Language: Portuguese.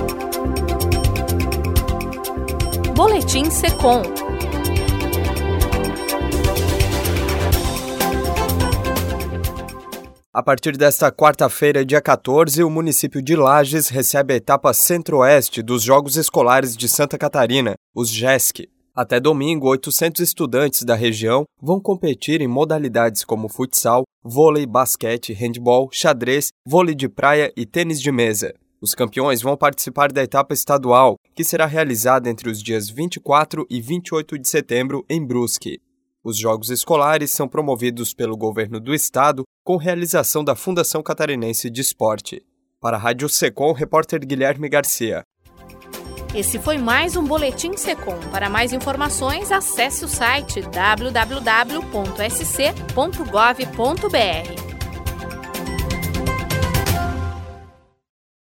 Boletim Secom. A partir desta quarta-feira, dia 14, o município de Lages recebe a etapa centro-oeste dos Jogos Escolares de Santa Catarina, os JESC. Até domingo, 800 estudantes da região vão competir em modalidades como futsal, vôlei, basquete, handebol, xadrez, vôlei de praia e tênis de mesa. Os campeões vão participar da etapa estadual, que será realizada entre os dias 24 e 28 de setembro em Brusque. Os Jogos Escolares são promovidos pelo governo do estado com realização da Fundação Catarinense de Esporte. Para a Rádio Secom, repórter Guilherme Garcia. Esse foi mais um Boletim Secom. Para mais informações, acesse o site www.sc.gov.br.